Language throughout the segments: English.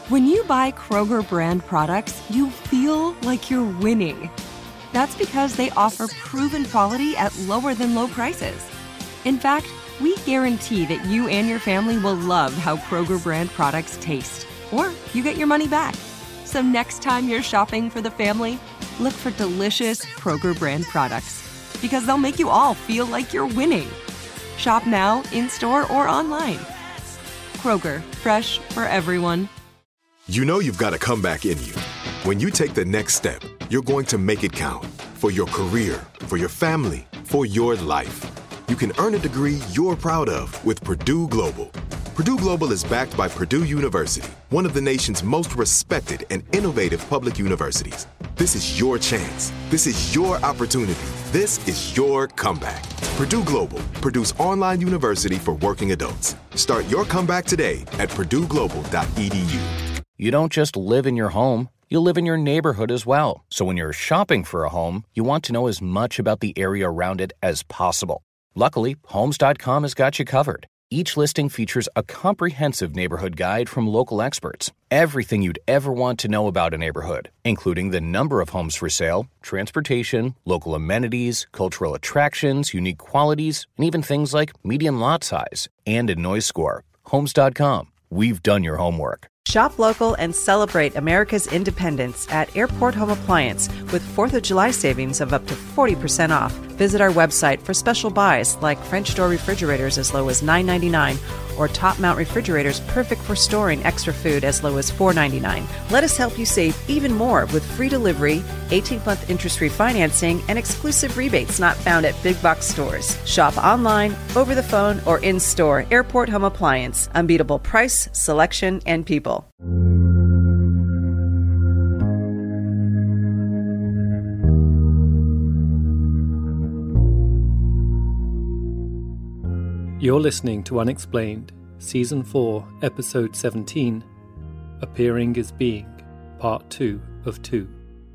When you buy Kroger brand products, you feel like you're winning. That's because they offer proven quality at lower than low prices. In fact, we guarantee that you and your family will love how Kroger brand products taste, or you get your money back. So next time you're shopping for the family, look for delicious Kroger brand products, because they'll make you all feel like you're winning. Shop now, in-store, or online. Kroger, fresh for everyone. You know you've got a comeback in you. When you take the next step, you're going to make it count. For your career, for your family, for your life. You can earn a degree you're proud of with Purdue Global. Purdue Global is backed by Purdue University, one of the nation's most respected and innovative public universities. This is your chance. This is your opportunity. This is your comeback. Purdue Global, Purdue's online university for working adults. Start your comeback today at purdueglobal.edu. You don't just live in your home, you live in your neighborhood as well. So when you're shopping for a home, you want to know as much about the area around it as possible. Luckily, Homes.com has got you covered. Each listing features a comprehensive neighborhood guide from local experts. Everything you'd ever want to know about a neighborhood, including the number of homes for sale, transportation, local amenities, cultural attractions, unique qualities, and even things like median lot size and a noise score. Homes.com. We've done your homework. Shop local and celebrate America's independence at Airport Home Appliance with 4th of July savings of up to 40% off. Visit our website for special buys like French door refrigerators as low as $9.99 or top mount refrigerators perfect for storing extra food as low as $4.99. Let us help you save even more with free delivery, 18-month interest-free financing, and exclusive rebates not found at big box stores. Shop online, over the phone, or in-store. Airport Home Appliance. Unbeatable price, selection, and people. You're listening to Unexplained, Season 4, Episode 17, Appearing as Being, Part 2 of 2.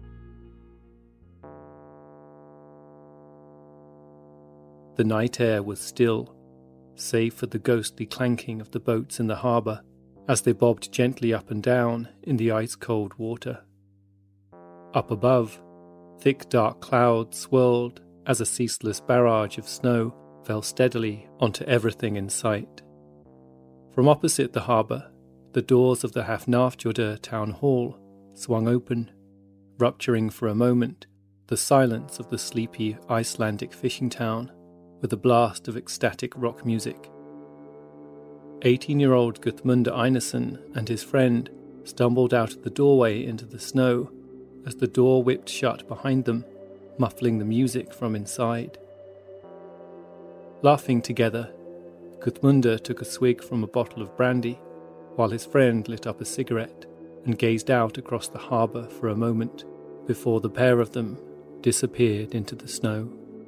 The night air was still, save for the ghostly clanking of the boats in the harbour as they bobbed gently up and down in the ice-cold water. Up above, thick dark clouds swirled as a ceaseless barrage of snow fell steadily onto everything in sight. From opposite the harbour, the doors of the Hafnarfjordur town hall swung open, rupturing for a moment the silence of the sleepy Icelandic fishing town with a blast of ecstatic rock music. 18-year-old Guðmundur Einarsson and his friend stumbled out of the doorway into the snow as the door whipped shut behind them, muffling the music from inside. Laughing together, Guðmundur took a swig from a bottle of brandy, while his friend lit up a cigarette and gazed out across the harbour for a moment before the pair of them disappeared into the snow.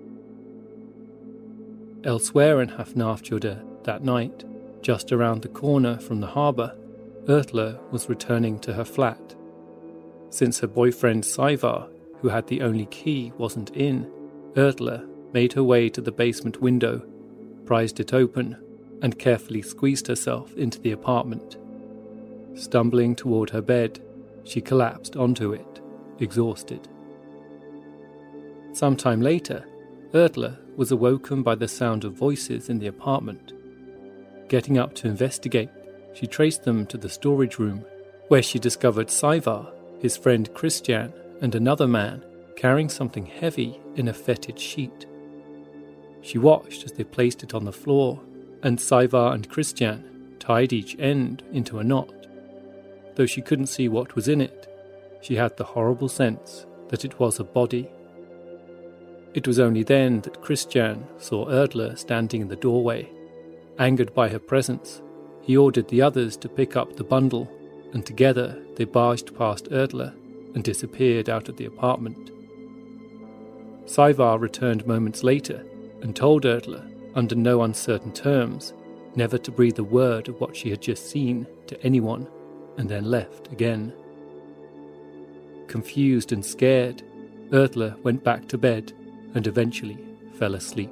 Elsewhere in Hafnarfjordur that night, just around the corner from the harbour, Erla was returning to her flat. Since her boyfriend Sævar, who had the only key, wasn't in, Erla made her way to the basement window, prized it open, and carefully squeezed herself into the apartment. Stumbling toward her bed, she collapsed onto it, exhausted. Sometime later, Erla was awoken by the sound of voices in the apartment. Getting up to investigate, she traced them to the storage room, where she discovered Sævar, his friend Christian, and another man carrying something heavy in a fetid sheet. She watched as they placed it on the floor, and Sævar and Christian tied each end into a knot. Though she couldn't see what was in it, she had the horrible sense that it was a body. It was only then that Christian saw Erla standing in the doorway. Angered by her presence, he ordered the others to pick up the bundle, and together they barged past Erla and disappeared out of the apartment. Sævar returned moments later and told Erla, under no uncertain terms, never to breathe a word of what she had just seen to anyone, and then left again. Confused and scared, Erla went back to bed and eventually fell asleep.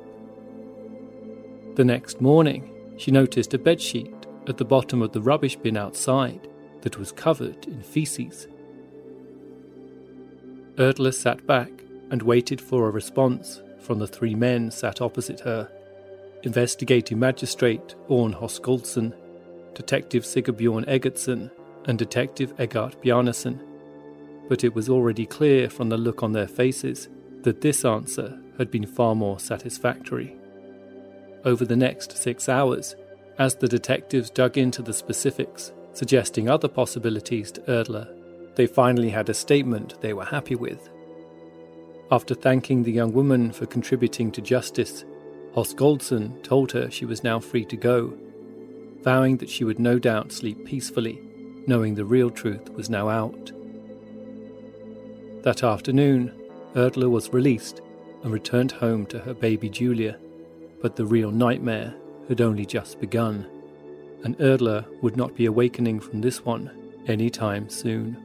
The next morning, she noticed a bedsheet at the bottom of the rubbish bin outside that was covered in feces. Erdler sat back and waited for a response from the three men sat opposite her: Investigating Magistrate Orn Höskuldsson, Detective Sigurbjörn Eggertsson, and Detective Eggert Bjarnason. But it was already clear from the look on their faces that this answer had been far more satisfactory. Over the next 6 hours, as the detectives dug into the specifics, suggesting other possibilities to Erdler, they finally had a statement they were happy with. After thanking the young woman for contributing to justice, Höskuldsson told her she was now free to go, vowing that she would no doubt sleep peacefully, knowing the real truth was now out. That afternoon, Erdler was released and returned home to her baby Julia, but the real nightmare had only just begun, and Erdler would not be awakening from this one anytime soon.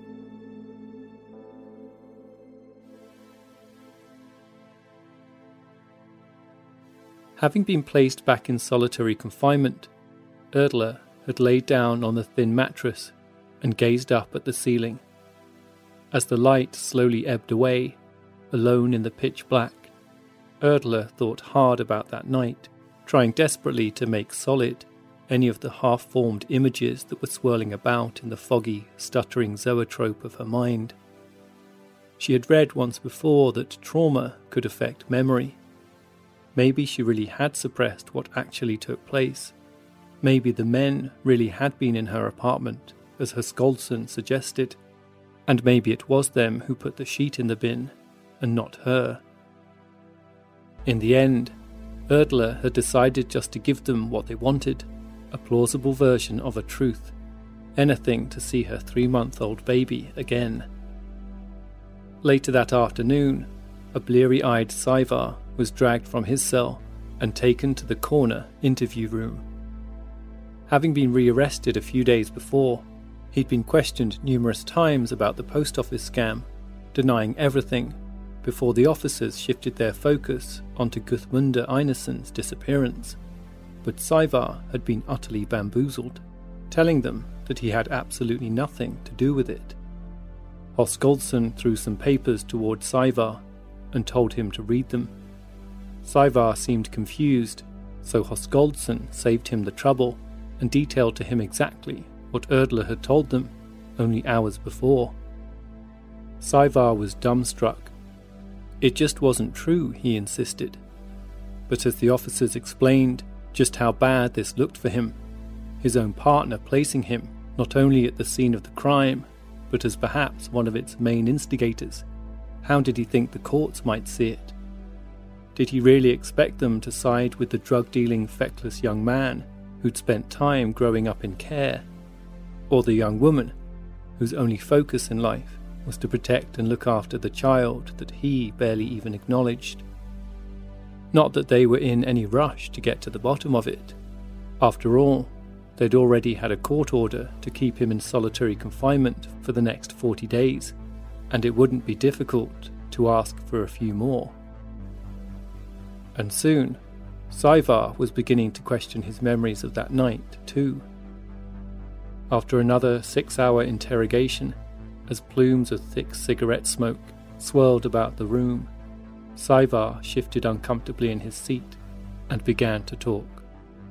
Having been placed back in solitary confinement, Erdler had laid down on the thin mattress and gazed up at the ceiling. As the light slowly ebbed away, alone in the pitch black, Erdler thought hard about that night, trying desperately to make solid any of the half-formed images that were swirling about in the foggy, stuttering zoetrope of her mind. She had read once before that trauma could affect memory. Maybe she really had suppressed what actually took place. Maybe the men really had been in her apartment, as Höskuldsson suggested, and maybe it was them who put the sheet in the bin, and not her. In the end, Erdler had decided just to give them what they wanted, a plausible version of a truth, anything to see her 3-month-old baby again. Later that afternoon, a bleary-eyed Saevar was dragged from his cell and taken to the corner interview room. Having been rearrested a few days before, he'd been questioned numerous times about the post office scam, denying everything, before the officers shifted their focus onto Guðmundar Einarsson's disappearance. But Saevar had been utterly bamboozled, telling them that he had absolutely nothing to do with it. Höskuldsson threw some papers toward Saevar and told him to read them. Saevar seemed confused, so Höskuldsson saved him the trouble and detailed to him exactly what Erdler had told them only hours before. Saevar was dumbstruck. It just wasn't true, he insisted. But as the officers explained just how bad this looked for him, his own partner placing him not only at the scene of the crime, but as perhaps one of its main instigators, how did he think the courts might see it? Did he really expect them to side with the drug-dealing, feckless young man who'd spent time growing up in care, or the young woman whose only focus in life was to protect and look after the child that he barely even acknowledged? Not that they were in any rush to get to the bottom of it. After all, they'd already had a court order to keep him in solitary confinement for the next 40 days, and it wouldn't be difficult to ask for a few more. And soon, Saevar was beginning to question his memories of that night, too. After another 6-hour interrogation, as plumes of thick cigarette smoke swirled about the room, Saevar shifted uncomfortably in his seat and began to talk.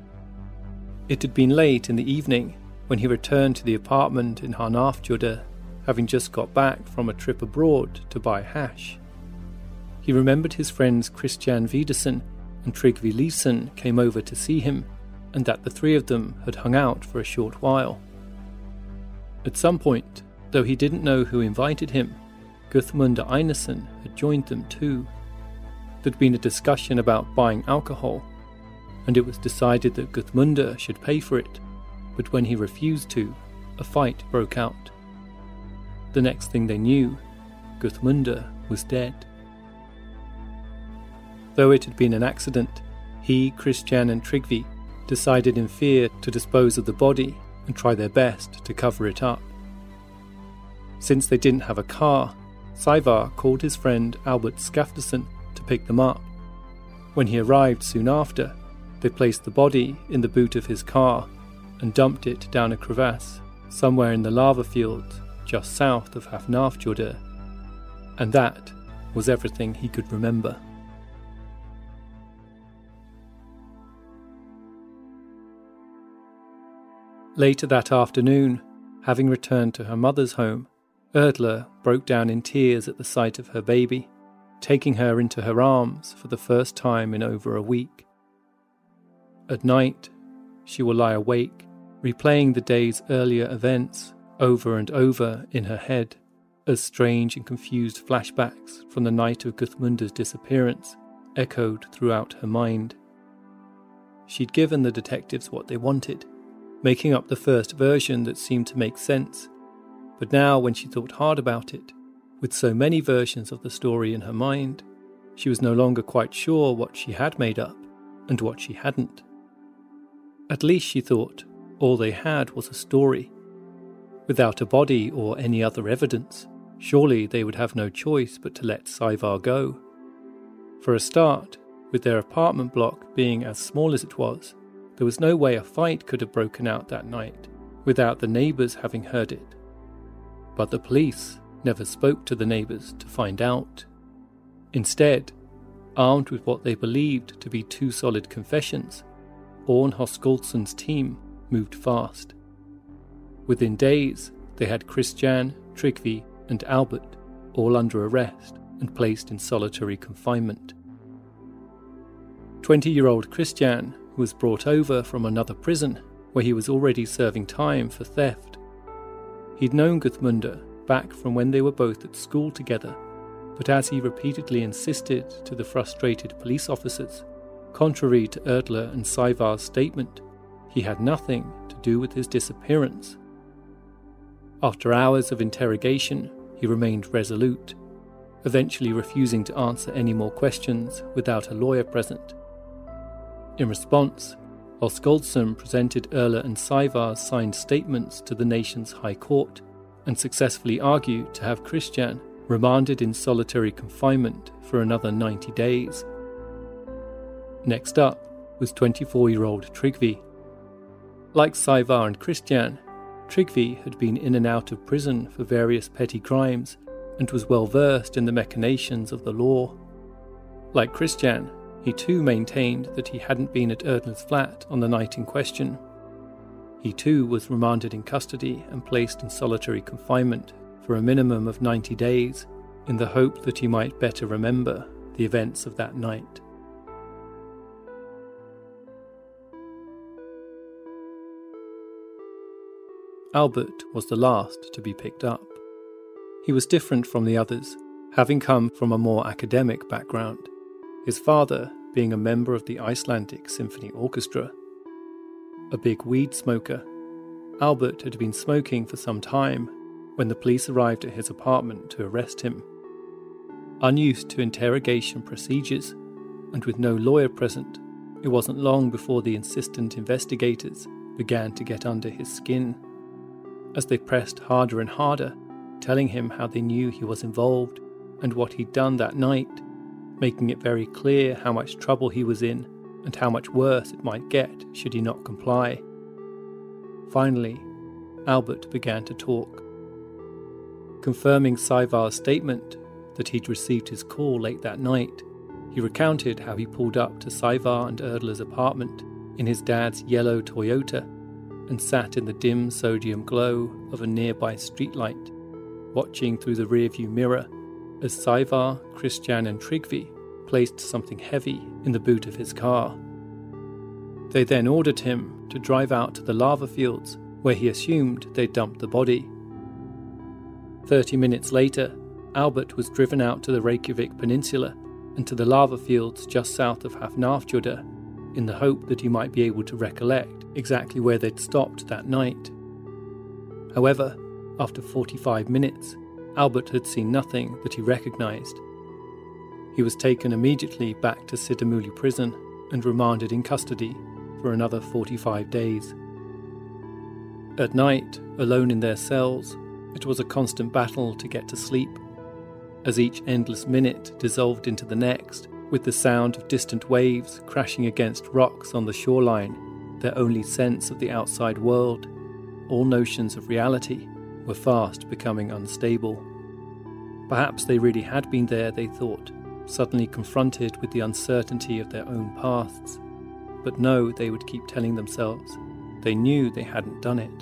It had been late in the evening when he returned to the apartment in Hjarnarfjörður, having just got back from a trip abroad to buy hash. He remembered his friends Christian Widersen and Tryggvi Leeson came over to see him, and that the three of them had hung out for a short while. At some point, though he didn't know who invited him, Guðmundar Einarsson had joined them too. There'd been a discussion about buying alcohol, and it was decided that Guðmundar should pay for it, but when he refused to, a fight broke out. The next thing they knew, Guðmundar was dead. Though it had been an accident, he, Christian and Tryggvi decided in fear to dispose of the body and try their best to cover it up. Since they didn't have a car, Saevar called his friend Albert Skaftason to pick them up. When he arrived soon after, they placed the body in the boot of his car and dumped it down a crevasse somewhere in the lava fields just south of Hafnarfjordur. And that was everything he could remember. Later that afternoon, having returned to her mother's home, Erdla broke down in tears at the sight of her baby, taking her into her arms for the first time in over a week. At night, she will lie awake, replaying the day's earlier events over and over in her head, as strange and confused flashbacks from the night of Guðmundar's disappearance echoed throughout her mind. She'd given the detectives what they wanted, making up the first version that seemed to make sense, but now when she thought hard about it, with so many versions of the story in her mind, she was no longer quite sure what she had made up and what she hadn't. At least, she thought, all they had was a story. Without a body or any other evidence, surely they would have no choice but to let Sævar go. For a start, with their apartment block being as small as it was, there was no way a fight could have broken out that night without the neighbours having heard it. But the police never spoke to the neighbours to find out. Instead, armed with what they believed to be two solid confessions, Orn Höskuldsson's team moved fast. Within days, they had Kristjan, Tryggvi and Albert all under arrest and placed in solitary confinement. 20-year-old Kristjan was brought over from another prison where he was already serving time for theft. He'd known Guðmundar back from when they were both at school together, but as he repeatedly insisted to the frustrated police officers, contrary to Erdla and Sævar's statement, he had nothing to do with his disappearance. After hours of interrogation, he remained resolute, eventually refusing to answer any more questions without a lawyer present. In response, Höskuldsson presented Erla and Sævar's signed statements to the nation's High Court and successfully argued to have Kristjan remanded in solitary confinement for another 90 days. Next up was 24-year-old Tryggvi. Like Sævar and Kristjan, Tryggvi had been in and out of prison for various petty crimes and was well versed in the machinations of the law. Like Kristjan, he too maintained that he hadn't been at Erdla's flat on the night in question. He too was remanded in custody and placed in solitary confinement for a minimum of 90 days in the hope that he might better remember the events of that night. Albert was the last to be picked up. He was different from the others, having come from a more academic background, his father being a member of the Icelandic Symphony Orchestra. A big weed smoker, Albert had been smoking for some time when the police arrived at his apartment to arrest him. Unused to interrogation procedures, and with no lawyer present, it wasn't long before the insistent investigators began to get under his skin. As they pressed harder and harder, telling him how they knew he was involved and what he'd done that night, making it very clear how much trouble he was in and how much worse it might get should he not comply. Finally, Albert began to talk. Confirming Sævar's statement that he'd received his call late that night, he recounted how he pulled up to Sævar and Erdla's apartment in his dad's yellow Toyota and sat in the dim sodium glow of a nearby streetlight, watching through the rearview mirror as Sævar, Kristjan and Tryggvi placed something heavy in the boot of his car. They then ordered him to drive out to the lava fields where he assumed they'd dumped the body. 30 minutes later, Albert was driven out to the Reykjavik Peninsula and to the lava fields just south of Hafnarfjordur in the hope that he might be able to recollect exactly where they'd stopped that night. However, after 45 minutes, Albert had seen nothing that he recognised. He was taken immediately back to Sidamuli prison and remanded in custody for another 45 days. At night, alone in their cells, it was a constant battle to get to sleep, as each endless minute dissolved into the next, with the sound of distant waves crashing against rocks on the shoreline, their only sense of the outside world. all notions of reality were fast becoming unstable. Perhaps they really had been there, they thought, suddenly confronted with the uncertainty of their own pasts. But no, they would keep telling themselves. They knew they hadn't done it.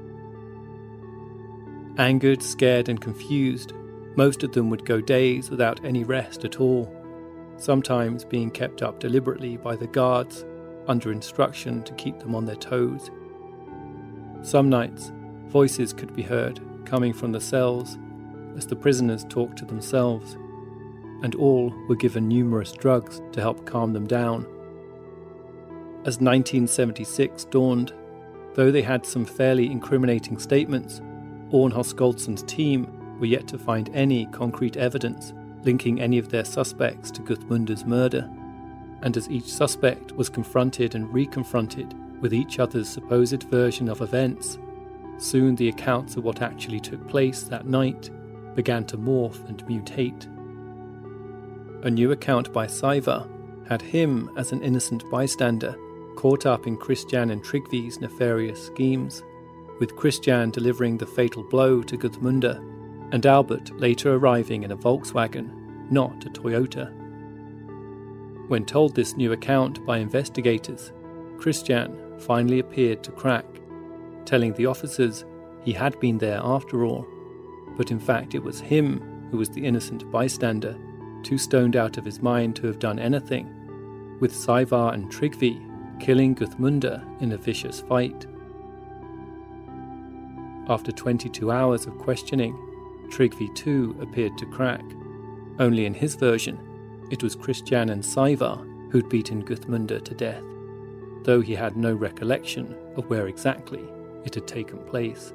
Angered, scared and confused, most of them would go days without any rest at all, sometimes being kept up deliberately by the guards under instruction to keep them on their toes. Some nights, voices could be heard coming from the cells as the prisoners talked to themselves, and all were given numerous drugs to help calm them down. As 1976 dawned, though they had some fairly incriminating statements, Orn Höskuldson's team were yet to find any concrete evidence linking any of their suspects to Guðmundar's murder, and as each suspect was confronted and reconfronted with each other's supposed version of events, soon the accounts of what actually took place that night began to morph and mutate. A new account by Sævar had him as an innocent bystander caught up in Kristjan and Tryggvi's nefarious schemes, with Kristjan delivering the fatal blow to Guðmundar, and Albert later arriving in a Volkswagen, not a Toyota. When told this new account by investigators, Kristjan finally appeared to crack, telling the officers he had been there after all, but in fact it was him who was the innocent bystander, too stoned out of his mind to have done anything, with Sævar and Tryggvi killing Guðmundar in a vicious fight. After 22 hours of questioning, Tryggvi too appeared to crack. Only in his version, it was Kristjan and Sævar who'd beaten Guðmundar to death, though he had no recollection of where exactly it had taken place.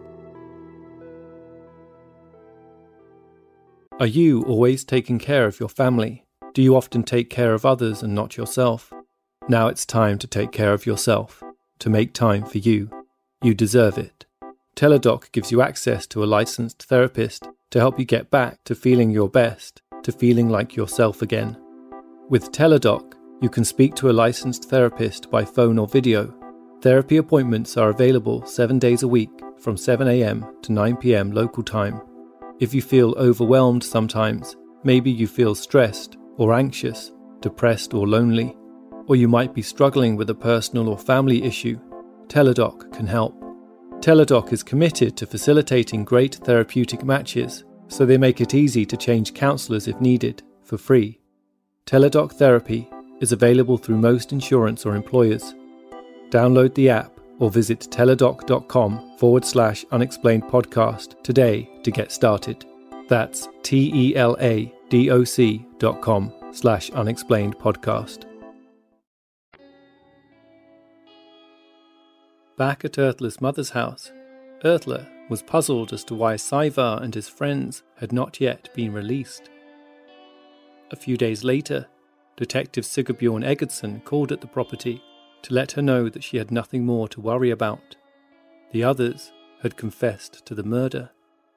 Are you always taking care of your family? Do you often take care of others and not yourself? Now it's time to take care of yourself, to make time for you. You deserve it. Teladoc gives you access to a licensed therapist to help you get back to feeling your best, to feeling like yourself again. With Teladoc, you can speak to a licensed therapist by phone or video. Therapy appointments are available 7 days a week from 7 a.m. to 9 p.m. local time. If you feel overwhelmed sometimes, maybe you feel stressed or anxious, depressed or lonely, or you might be struggling with a personal or family issue, Teladoc can help. Teladoc is committed to facilitating great therapeutic matches, so they make it easy to change counsellors if needed, for free. Teladoc Therapy is available through most insurance or employers. Download the app or visit teladoc.com/unexplained podcast today to get started. That's teladoc.com/unexplained podcast. Back at Ertla's mother's house, Ertla was puzzled as to why Sævar and his friends had not yet been released. A few days later, Detective Sigurbjörn Eggertsson called at the property to let her know that she had nothing more to worry about. The others had confessed to the murder.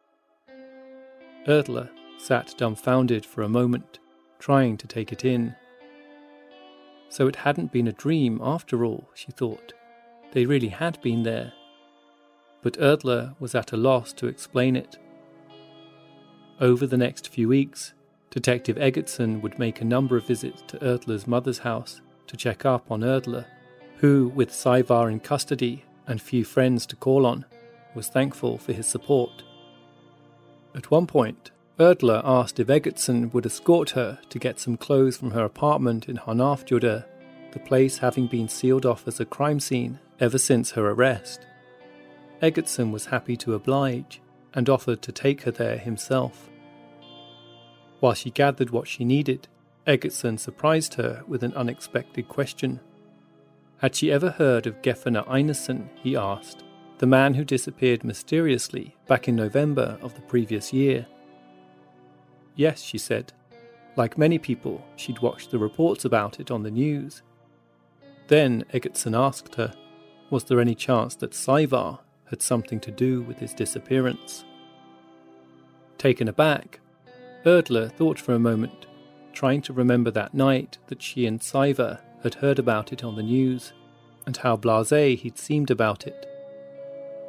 Ertla sat dumbfounded for a moment, trying to take it in. So it hadn't been a dream after all, she thought. They really had been there. But Ertla was at a loss to explain it. Over the next few weeks, Detective Eggertsson would make a number of visits to Ertla's mother's house to check up on Ertla, who, with Sævar in custody and few friends to call on, was thankful for his support. At one point, Ertla asked if Eggertsson would escort her to get some clothes from her apartment in Hafnarfjörður, the place having been sealed off as a crime scene ever since her arrest. Eggertsson was happy to oblige and offered to take her there himself. While she gathered what she needed, Eggertsson surprised her with an unexpected question. Had she ever heard of Gefner Einarsson, he asked, the man who disappeared mysteriously back in November of the previous year? Yes, she said. Like many people, she'd watched the reports about it on the news. Then Eggertsson asked her, was there any chance that Sævar had something to do with his disappearance? Taken aback, Ertla thought for a moment, trying to remember that night that she and Sævar had heard about it on the news, and how blasé he'd seemed about it.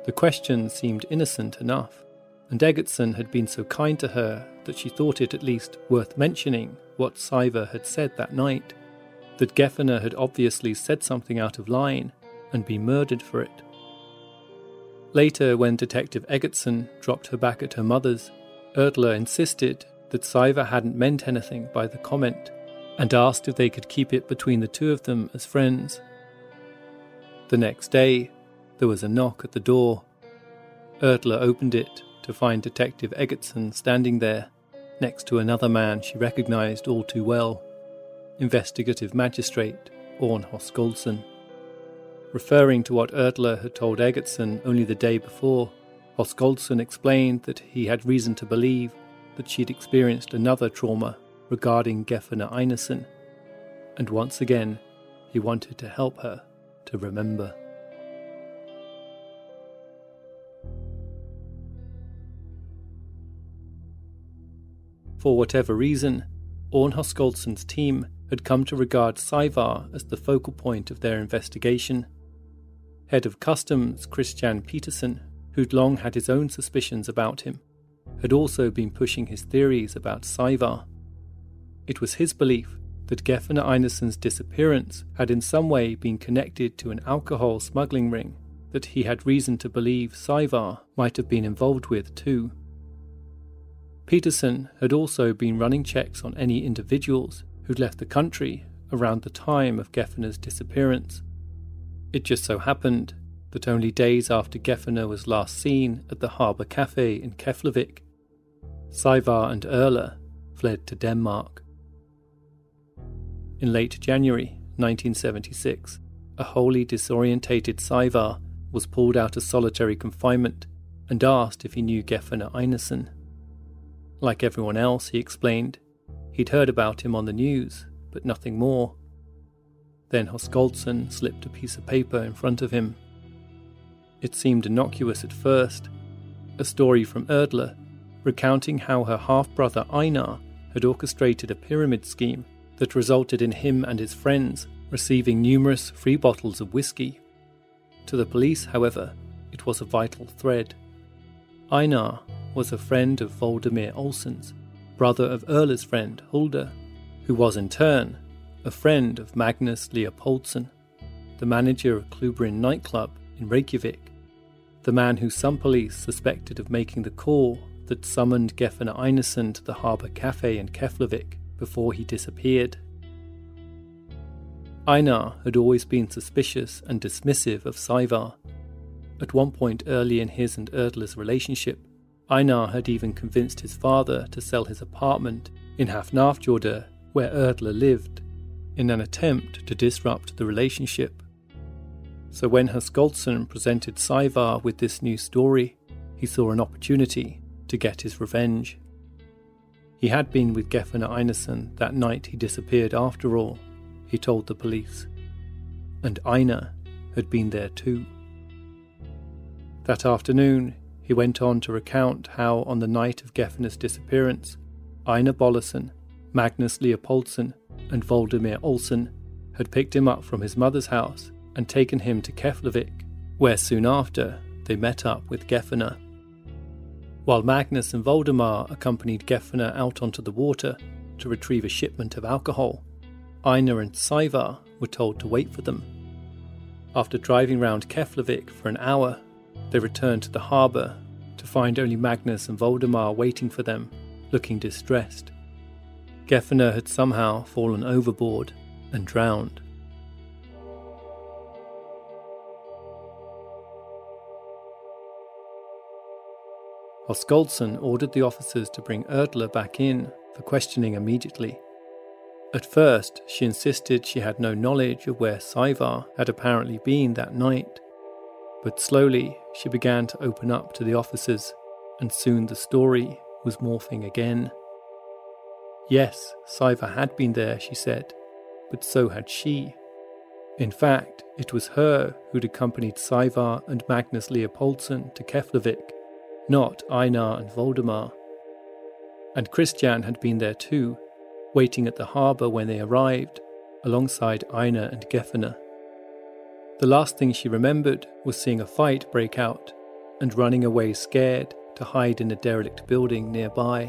The question seemed innocent enough, and Egerton had been so kind to her that she thought it at least worth mentioning what Cyver had said that night, that Gefener had obviously said something out of line and been murdered for it. Later, when Detective Egerton dropped her back at her mother's, Erdler insisted that Cyver hadn't meant anything by the comment and asked if they could keep it between the two of them as friends. The next day, there was a knock at the door. Erdler opened it to find Detective Egerton standing there, next to another man she recognised all too well, Investigative Magistrate Orn Höskuldsson. Referring to what Erdler had told Egerton only the day before, Höskuldsson explained that he had reason to believe that she'd experienced another trauma regarding Gefener Einarsson, and once again he wanted to help her to remember. For whatever reason, Orn Höskuldsson's team had come to regard Cyvar as the focal point of their investigation. Head of Customs Christian Peterson, who'd long had his own suspicions about him, had also been pushing his theories about Cyvar. It was his belief that Gefener Einarsson's disappearance had in some way been connected to an alcohol smuggling ring that he had reason to believe Cyvar might have been involved with too. Peterson had also been running checks on any individuals who'd left the country around the time of Gefener's disappearance. It just so happened that only days after Gefener was last seen at the Harbour Cafe in Keflavik, Cyvar and Erler fled to Denmark. In late January 1976, a wholly disorientated Cyvar was pulled out of solitary confinement and asked if he knew Gefener Einarsson. Like everyone else, he explained, he'd heard about him on the news, but nothing more. Then Höskuldsson slipped a piece of paper in front of him. It seemed innocuous at first, a story from Erdler recounting how her half-brother Einar had orchestrated a pyramid scheme that resulted in him and his friends receiving numerous free bottles of whiskey. To the police, however, it was a vital thread. Einar was a friend of Voldemir Olsen's, brother of Erler's friend Hulda, who was in turn a friend of Magnus Leopoldsson, the manager of Klubrin nightclub in Reykjavik, the man who some police suspected of making the call that summoned Gefener Einarsson to the Harbour Cafe in Keflavik before he disappeared. Einar had always been suspicious and dismissive of Cyvar. At one point early in his and Erdler's relationship, Einar had even convinced his father to sell his apartment in Hafnarfjordur, where Erdler lived, in an attempt to disrupt the relationship. So when Höskuldsson presented Cyvar with this new story, he saw an opportunity to get his revenge. He had been with Gefener Einarsson that night he disappeared after all, he told the police, and Einar had been there too. That afternoon, he went on to recount how on the night of Gefener's disappearance, Einar Bollason, Magnus Leopoldsson and Voldemir Olsen had picked him up from his mother's house and taken him to Keflavik, where soon after they met up with Gefener. While Magnus and Voldemar accompanied Gefener out onto the water to retrieve a shipment of alcohol, Einar and Cyvar were told to wait for them. After driving round Keflavik for an hour, they returned to the harbour to find only Magnus and Voldemar waiting for them, looking distressed. Gefener had somehow fallen overboard and drowned. Höskuldsson ordered the officers to bring Erdler back in for questioning immediately. At first, she insisted she had no knowledge of where Cyvar had apparently been that night, but slowly she began to open up to the officers, and soon the story was morphing again. Yes, Cyvar had been there, she said, but so had she. In fact, it was her who'd accompanied Cyvar and Magnus Leopoldsson to Keflavik, not Einar and Voldemar. And Christian had been there too, waiting at the harbour when they arrived, alongside Einar and Gefener. The last thing she remembered was seeing a fight break out and running away scared to hide in a derelict building nearby.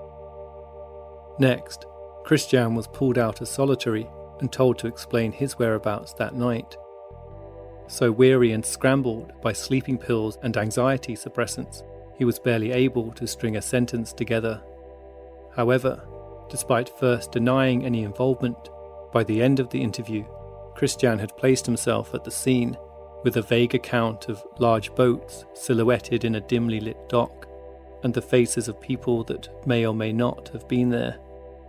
Next, Christian was pulled out as solitary and told to explain his whereabouts that night. So weary and scrambled by sleeping pills and anxiety suppressants, he was barely able to string a sentence together. However, despite first denying any involvement, by the end of the interview, Christian had placed himself at the scene with a vague account of large boats silhouetted in a dimly lit dock and the faces of people that may or may not have been there.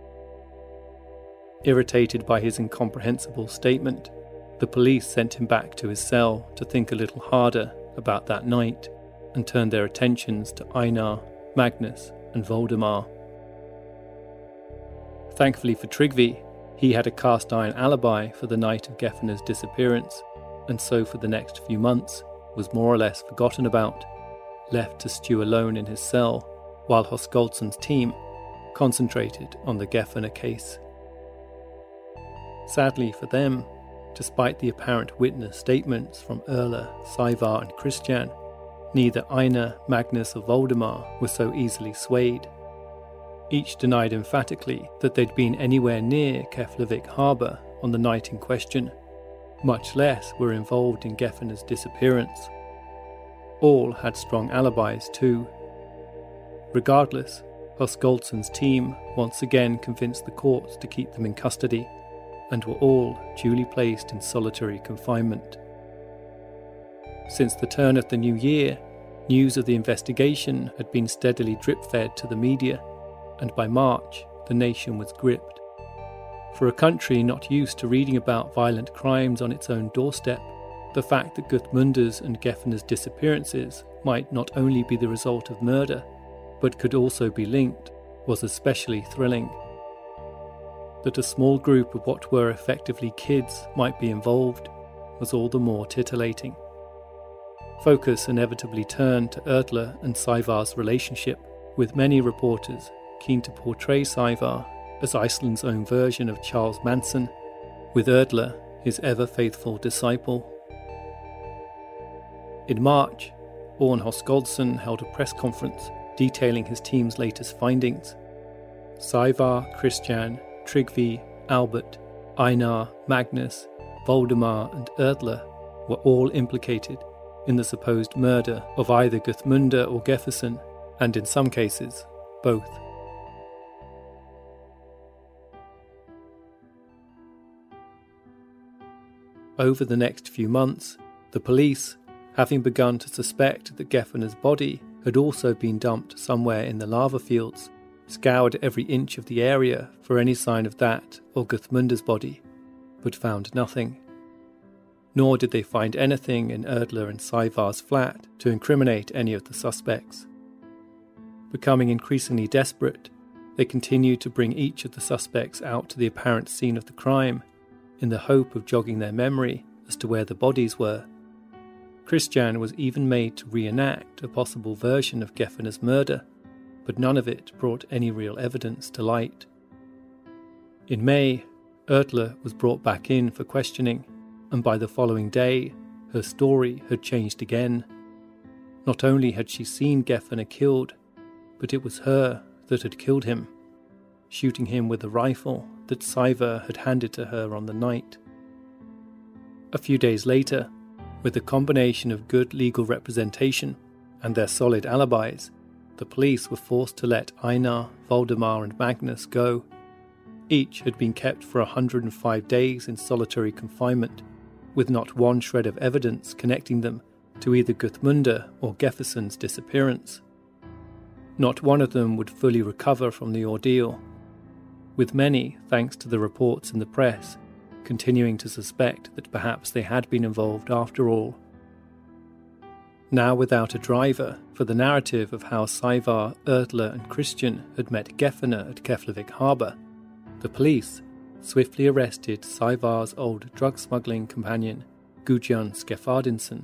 Irritated by his incomprehensible statement, the police sent him back to his cell to think a little harder about that night and turned their attentions to Einar, Magnus, and Voldemar. Thankfully for Tryggvi, he had a cast-iron alibi for the night of Gefner's disappearance, and so for the next few months was more or less forgotten about, left to stew alone in his cell, while Höskuldsson's team concentrated on the Gefner case. Sadly for them, despite the apparent witness statements from Erla, Saevar and Christian, neither Einar, Magnus or Voldemar were so easily swayed. Each denied emphatically that they'd been anywhere near Keflavik harbour on the night in question, much less were involved in Gefner's disappearance. All had strong alibis too. Regardless, Höskuldsson's team once again convinced the courts to keep them in custody, and were all duly placed in solitary confinement. Since the turn of the new year, news of the investigation had been steadily drip-fed to the media, and by March, the nation was gripped. For a country not used to reading about violent crimes on its own doorstep, the fact that Gudmundar's and Gefner's disappearances might not only be the result of murder, but could also be linked, was especially thrilling. That a small group of what were effectively kids might be involved was all the more titillating. Focus inevitably turned to Erla and Saevar's relationship, with many reporters keen to portray Saevar as Iceland's own version of Charles Manson, with Erla his ever-faithful disciple. In March, Orn Höskuldsson held a press conference detailing his team's latest findings. Saevar, Christian, Tryggvi, Albert, Einar, Magnus, Voldemar and Erla were all implicated in the supposed murder of either Gudmundar or Gefferson, and in some cases, both. Over the next few months, the police, having begun to suspect that Gefner's body had also been dumped somewhere in the lava fields, scoured every inch of the area for any sign of that or Gudmundar's body, but found nothing. Nor did they find anything in Erla and Saevar's flat to incriminate any of the suspects. Becoming increasingly desperate, they continued to bring each of the suspects out to the apparent scene of the crime, in the hope of jogging their memory as to where the bodies were. Christian was even made to reenact a possible version of Gefner's murder, but none of it brought any real evidence to light. In May, Erla was brought back in for questioning, and by the following day, her story had changed again. Not only had she seen Gefner killed, but it was her that had killed him, shooting him with a rifle that Saevar had handed to her on the night. A few days later, with a combination of good legal representation and their solid alibis, the police were forced to let Einar, Voldemar and Magnus go. Each had been kept for 105 days in solitary confinement, with not one shred of evidence connecting them to either Gudmundar or Gefferson's disappearance. Not one of them would fully recover from the ordeal, with many, thanks to the reports in the press, continuing to suspect that perhaps they had been involved after all. Now without a driver for the narrative of how Saevar, Erla and Christian had met Gefner at Keflavik harbour, the police swiftly arrested Saevar's old drug-smuggling companion, Gudjon Skafardinson.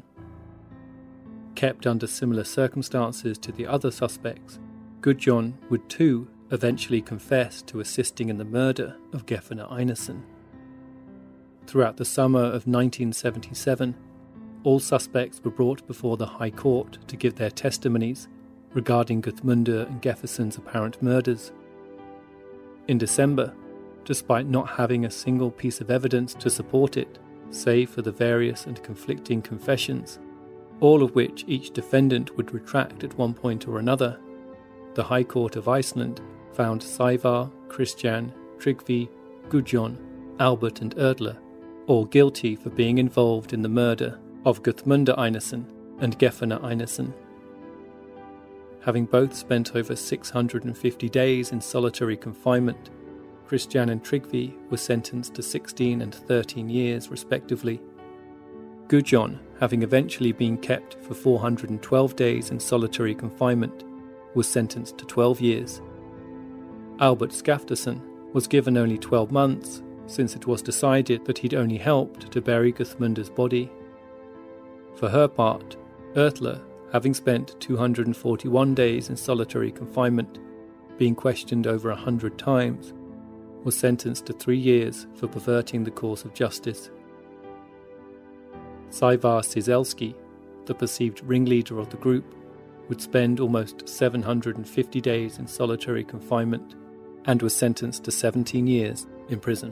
Kept under similar circumstances to the other suspects, Gudjon would too eventually confess to assisting in the murder of Gefner Einarsson. Throughout the summer of 1977, all suspects were brought before the High Court to give their testimonies regarding Gudmundur and Gefferson's apparent murders. In December, despite not having a single piece of evidence to support it, save for the various and conflicting confessions, all of which each defendant would retract at one point or another, the High Court of Iceland found Sævar, Kristján, Tryggvi, Gudjon, Albert and Erla all guilty for being involved in the murder of Gudmundur Einarsson and Gefuna Einarsson. Having both spent over 650 days in solitary confinement, Kristján and Tryggvi were sentenced to 16 and 13 years respectively. Gudjon, having eventually been kept for 412 days in solitary confinement, was sentenced to 12 years. Albert Skaftason was given only 12 months, since it was decided that he'd only helped to bury Gudmundur's body. For her part, Erla, having spent 241 days in solitary confinement, being questioned over 100 times, was sentenced to 3 years for perverting the course of justice. Sævar Ciesielski, the perceived ringleader of the group, would spend almost 750 days in solitary confinement and was sentenced to 17 years in prison.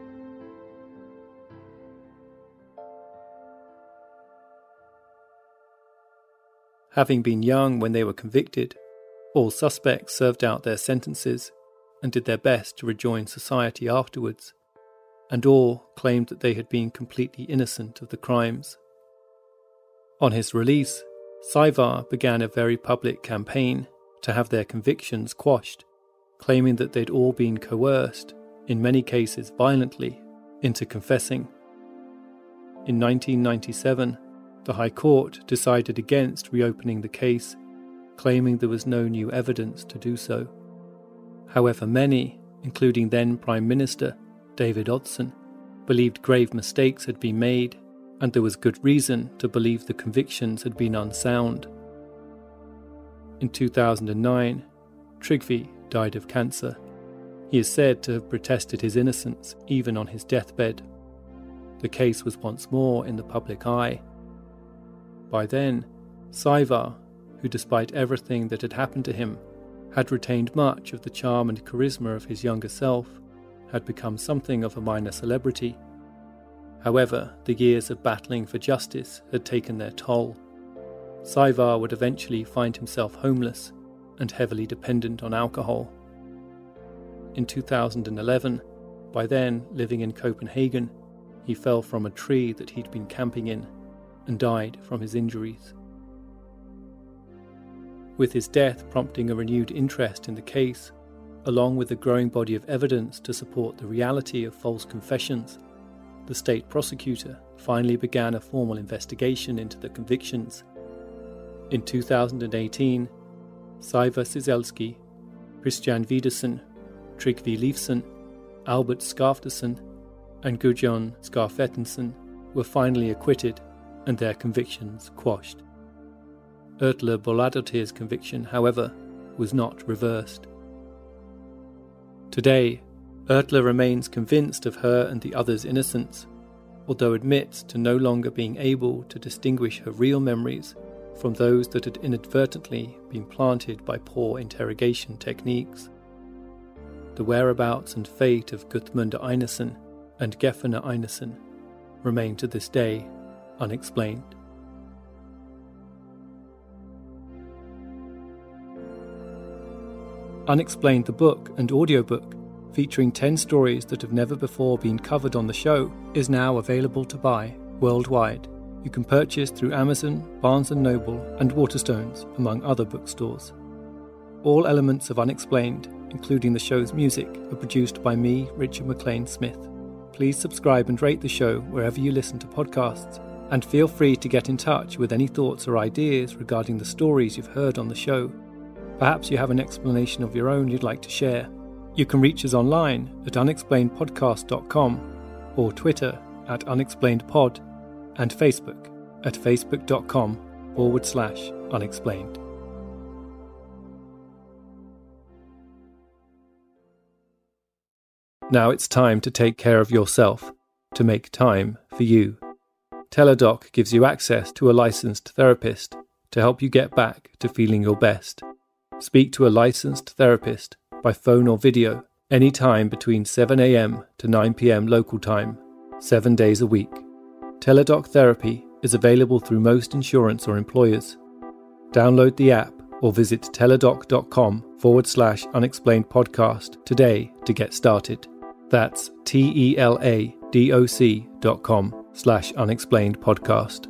Having been young when they were convicted, all suspects served out their sentences and did their best to rejoin society afterwards, and all claimed that they had been completely innocent of the crimes. On his release, Sævar began a very public campaign to have their convictions quashed, claiming that they'd all been coerced, in many cases violently, into confessing. In 1997, the High Court decided against reopening the case, claiming there was no new evidence to do so. However, many, including then Prime Minister David Oddsson, believed grave mistakes had been made, and there was good reason to believe the convictions had been unsound. In 2009, Tryggvi died of cancer. He is said to have protested his innocence even on his deathbed. The case was once more in the public eye. By then, Sævar, who despite everything that had happened to him, had retained much of the charm and charisma of his younger self, had become something of a minor celebrity. However, the years of battling for justice had taken their toll. Sævar would eventually find himself homeless and heavily dependent on alcohol. In 2011, by then living in Copenhagen, he fell from a tree that he'd been camping in and died from his injuries. With his death prompting a renewed interest in the case, along with a growing body of evidence to support the reality of false confessions, the state prosecutor finally began a formal investigation into the convictions. In 2018, Sævar Ciesielski, Kristján Vidarsson, Tryggvi Leifsson, Albert Skaftason, and Gudjon Skarfetinsson were finally acquitted and their convictions quashed. Erla Bolladottir's conviction, however, was not reversed. Today, Erla remains convinced of her and the others' innocence, although admits to no longer being able to distinguish her real memories from those that had inadvertently been planted by poor interrogation techniques. The whereabouts and fate of Gudmundur Einarsson and Gefuna Einarsson remain to this day unexplained. Unexplained, the book and audiobook, featuring 10 stories that have never before been covered on the show, is now available to buy worldwide. You can purchase through Amazon, Barnes & Noble and Waterstones, among other bookstores. All elements of Unexplained, including the show's music, are produced by me, Richard McLean Smith. Please subscribe and rate the show wherever you listen to podcasts, and feel free to get in touch with any thoughts or ideas regarding the stories you've heard on the show. Perhaps you have an explanation of your own you'd like to share. You can reach us online at unexplainedpodcast.com or Twitter at unexplainedpod and Facebook at facebook.com/unexplained. Now it's time to take care of yourself, to make time for you. Teladoc gives you access to a licensed therapist to help you get back to feeling your best. Speak to a licensed therapist by phone or video anytime between 7 a.m. to 9 p.m. local time, 7 days a week. Teladoc Therapy is available through most insurance or employers. Download the app or visit teladoc.com/unexplained podcast today to get started. That's teladoc.com/unexplained podcast.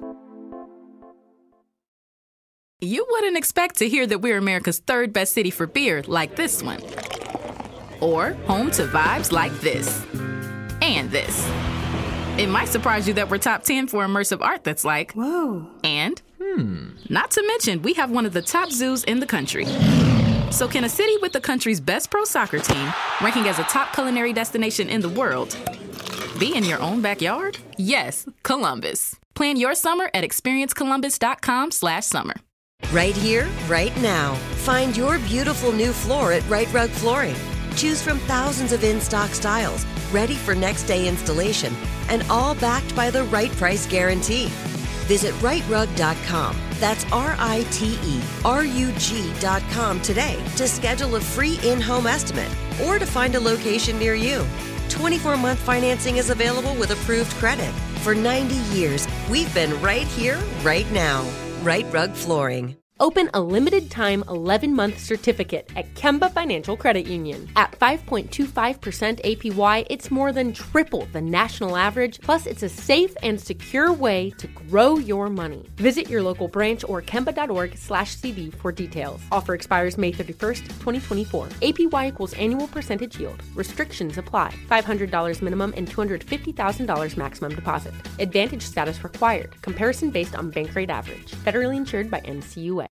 You wouldn't expect to hear that we're America's third best city for beer like this one. Or home to vibes like this. And this. It might surprise you that we're top 10 for immersive art that's like, whoa. And, not to mention, we have one of the top zoos in the country. So can a city with the country's best pro soccer team, ranking as a top culinary destination in the world, be in your own backyard? Yes, Columbus. Plan your summer at experiencecolumbus.com/summer. Right here, right now. Find your beautiful new floor at Right Rug Flooring. Choose from thousands of in-stock styles, ready for next day installation, and all backed by the right price guarantee. Visit rightrug.com. That's RITERUG.com today to schedule a free in-home estimate or to find a location near you. 24-month financing is available with approved credit. For 90 years, we've been right here, right now. Right Rug Flooring. Open a limited-time 11-month certificate at Kemba Financial Credit Union. At 5.25% APY, it's more than triple the national average, plus it's a safe and secure way to grow your money. Visit your local branch or kemba.org/CD for details. Offer expires May 31st, 2024. APY equals annual percentage yield. Restrictions apply. $500 minimum and $250,000 maximum deposit. Advantage status required. Comparison based on bank rate average. Federally insured by NCUA.